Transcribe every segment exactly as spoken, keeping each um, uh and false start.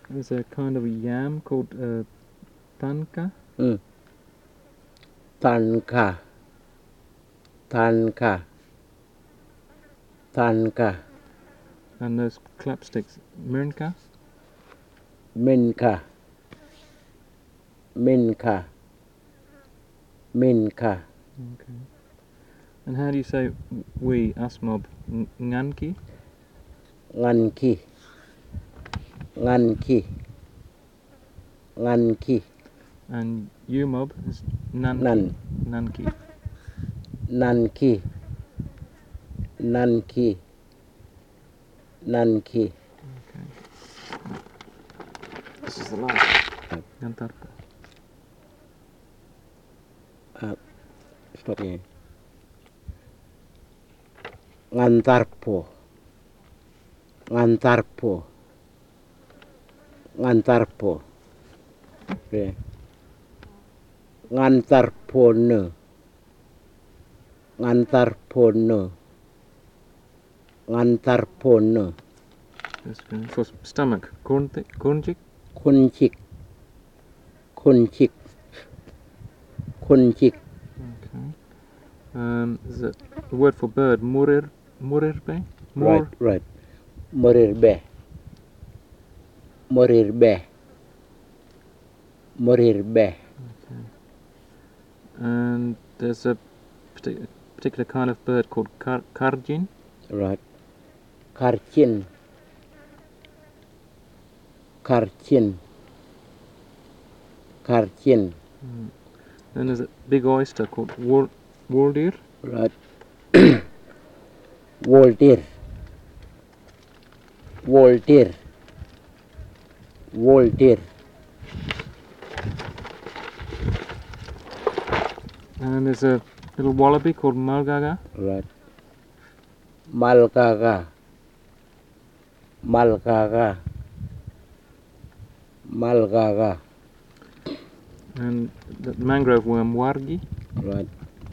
There's a kind of a yam called uh, tanka. Mm. Tanka. Tanka. Tanka. And those clapsticks, Mirnka. Minka. Minka. Minka. Okay. And how do you say we, us mob? N- Nganki? Nganki. Nganki. Nganki. And you mob is Nanki? Nan. Nanki. Nanki. Nanki. Nanki. Okay. This is the last. Gantarpo. Uh, stop here. Ngantarpo. Ngantarpo. Ngantarpo. Okay. Ngantarpone. Ngantarpone. Ngantarpone. That's good. For stomach, Kornti- Kornjik? Kunchik. Kunchik. Kunchik. Okay. Um, is it the word for bird? Murir, Murirbe? Right, Mur. right. Morirbe. Morirbe. Morirbe. Okay. And there's a partic- particular kind of bird called kar- Karjin. Right. Karchin. Karchin. Karchin. Mm. Then there's a big oyster called Wol- Woldir. Right. Voltaire. Voltaire. Voltaire. And there's a little wallaby called Malgaga. Right. Malgaga. Malgaga. Malgaga. And the mangrove worm Wargi. Right.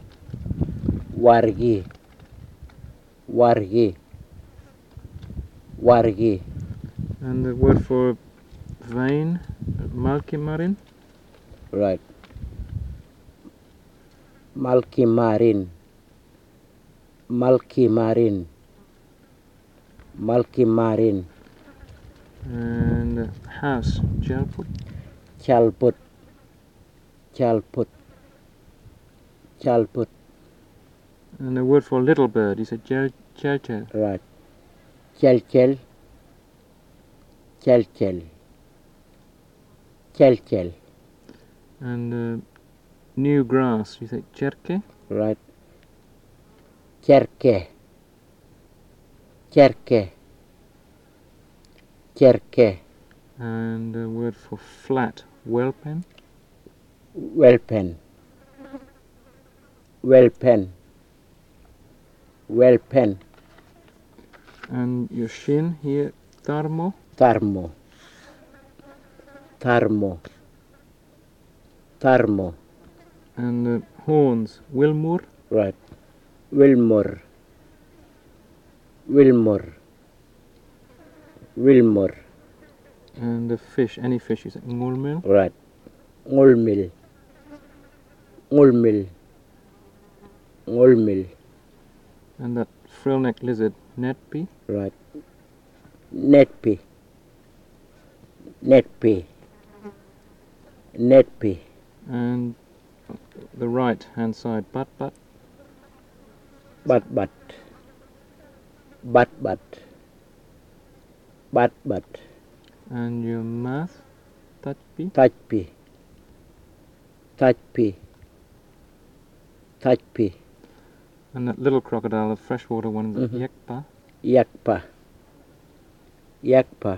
Wargi. Wargi. Wargi. And the word for vein, Malkimarin. Right. Malkimarin. Malkimarin. Malkimarin. And uh, house, Jalput. Chalput. Chalput. Chalput. And the word for little bird, you said Jel Chelchel. Right. Chelchel. Chelchel. Chelchel. And uh, new grass, you said Cherke. Right. Cherke. Cherke. Cherke. And the word for flat, Welpen. Welpen. Welpen. Welpen. And your shin here, Tarmo. Tarmo. Tarmo. Tarmo. And the horns, Wilmur. Right. Wilmore. Wilmore. Wilmore. And the fish, any fish, you said Ngulmil. Right. Ngulmil. Ngulmil. Ngulmil. And that frill-necked lizard, Netpi. Right. Netpi. Netpi. Netpi. And the right hand side, Bat Bat. Bat bat. Bat bat. Bat bat. And your mouth, Tajpi. Tajpi. Tajpi. Tajpi. And that little crocodile, the freshwater one, is Mhm. Yekpa. Yakpa. Yakpa.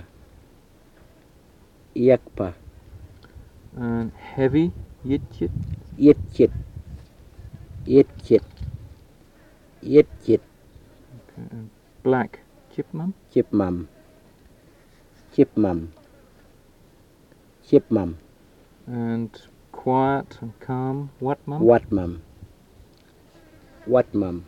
Yakpa. And heavy, Yitchit. Yitchit. Yitchit. Yitchit. Okay. And black, Chipmum. Chipmum. Chipmum. Chipmum. And quiet and calm, Watmum. Watmum. Watmum.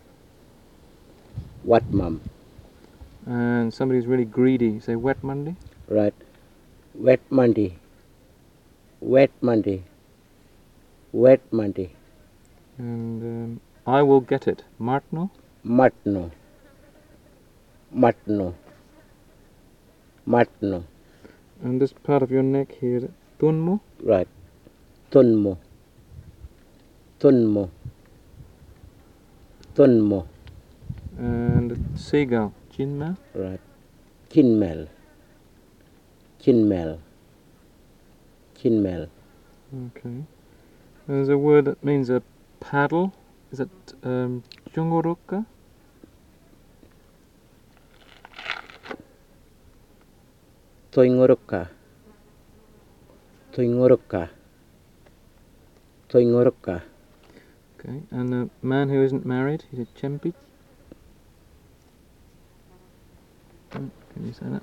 Watmum. And somebody who's really greedy, say Wet Monday. Right. wet Monday, wet Monday, wet Monday, And um, I will get it. Martno. matno, matno, matno, And this part of your neck here, tunmo. right, tunmo, tunmo, tunmo, And seagull, chinma. right, kinmel, kinmel, kinmel, Okay. There's a word that means a paddle. Is it um, jungoroka? toingoroka, toingoroka, toingoroka, Okay. And a man who isn't married, he's a chempich. Mm, Can you say that?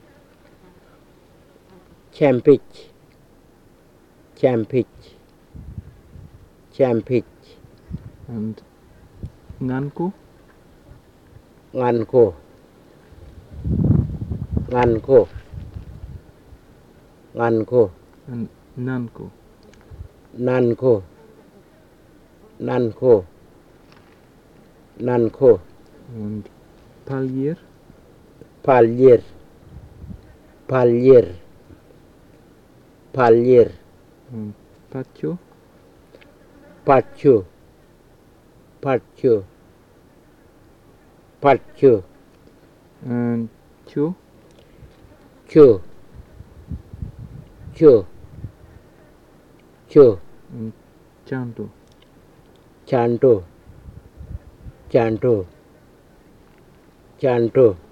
champich, champich, champich, And nganko. nganko, nganko, nganko, And nanko. nanko, nanko, nanko, And palir. palyer, palyer, palyer, And pacho. pacho, pacho, pacho, And chu. cho, cho, cho, And chanto. chanto, chanto, chanto,